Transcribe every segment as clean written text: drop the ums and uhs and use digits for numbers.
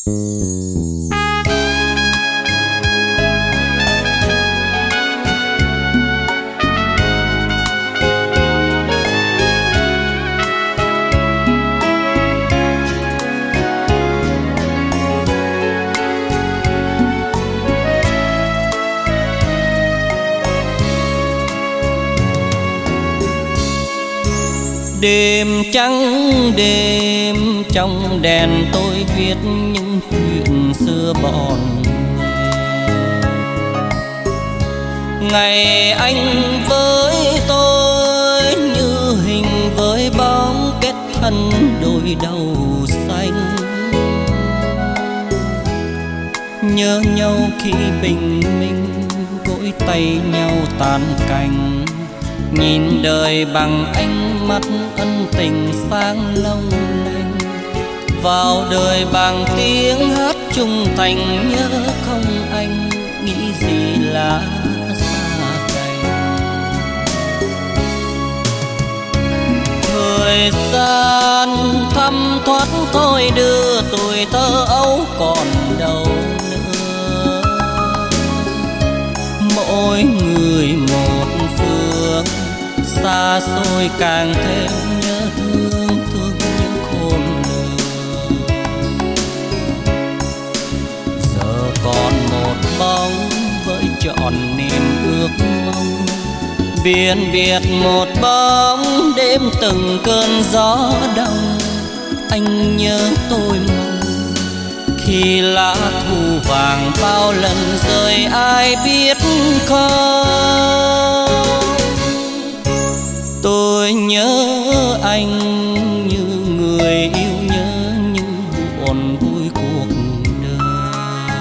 Đêm trắng đêm trong đèn tôi viết những chuyện xưa bọn ngày anh với tôi như hình với bóng kết thân đôi đầu xanh. Nhớ nhau khi bình minh gối tay nhau tán cành, nhìn đời bằng ánh mắt ân tình sáng long lanh, vào đời bằng tiếng hát trung thành. Nhớ không anh nghĩ gì là xa cách. Thời gian thấm thoát thôi đưa tuổi thơ ấu còn đâu nữa. Mỗi người một phương, xa xôi càng thêm nhớ thương, thương những khôn lường. Giờ còn một bóng với trọn niềm ước mong, biển biệt một bóng đêm từng cơn gió đông. Anh nhớ tôi mong khi lá thu vàng bao lần rơi ai biết không. Tôi nhớ anh như người yêu nhớ những buồn vui cuộc đời.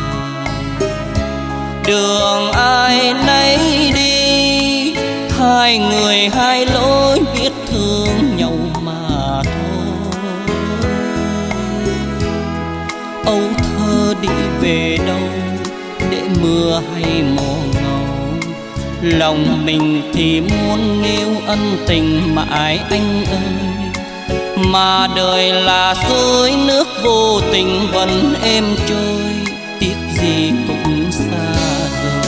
Đường ai nấy đi, hai người hai lối biết thương nhau mà thôi. Âu thơ đi về đâu để mưa hay mùa ngâu, lòng mình thì muốn níu ân tình mãi anh ơi. Mà đời là suối nước vô tình vẫn êm trôi, tiếc gì cũng xa rồi.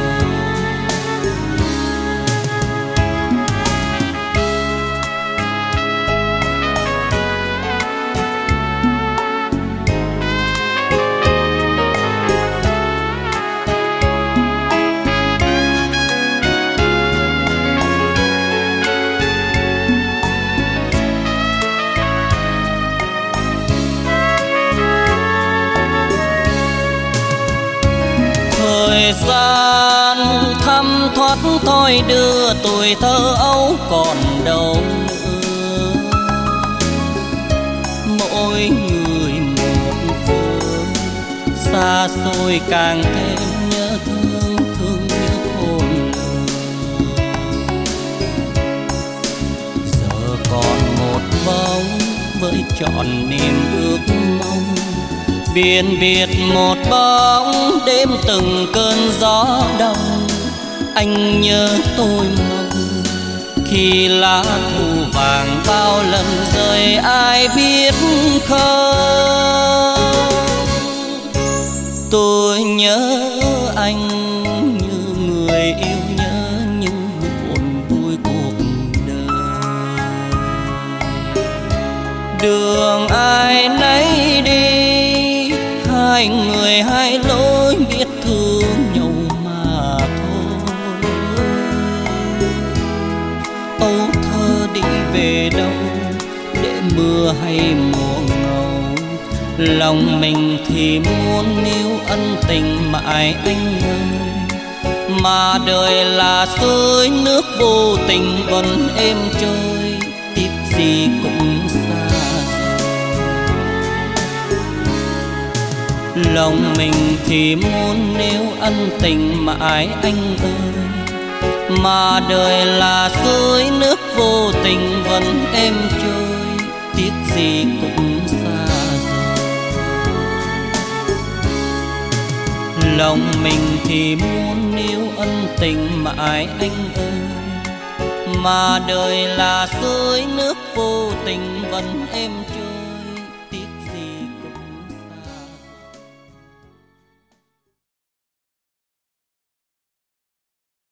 Thời gian thấm thoát thôi đưa tuổi thơ ấu còn đâu nữa. Mỗi người một phương, xa xôi càng thêm nhớ thương, thương nhớ khôn lường. Giờ còn một bóng với trọn niềm ước mong, biển biệt một bóng đêm từng cơn gió đông. Anh nhớ tôi mong khi lá thu vàng bao lần rơi ai biết không. Tôi nhớ anh như người yêu nhớ những buồn vui cuộc đời. Đường ai nấy đi, hai người hai lối biết thương nhau mà thôi. Âu thơ đi về đâu để mưa hay mùa ngâu, lòng mình thì muốn níu ân tình mãi anh ơi. Mà đời là suối nước vô tình vẫn êm trôi, tiếc gì cũng xa. Lòng mình thì muốn níu ân tình mãi anh ơi. Mà đời là suối nước vô tình vẫn êm trôi, tiếc gì cũng xa rồi. Lòng mình thì muốn níu ân tình mãi anh ơi. Mà đời là suối nước vô tình vẫn êm trôi.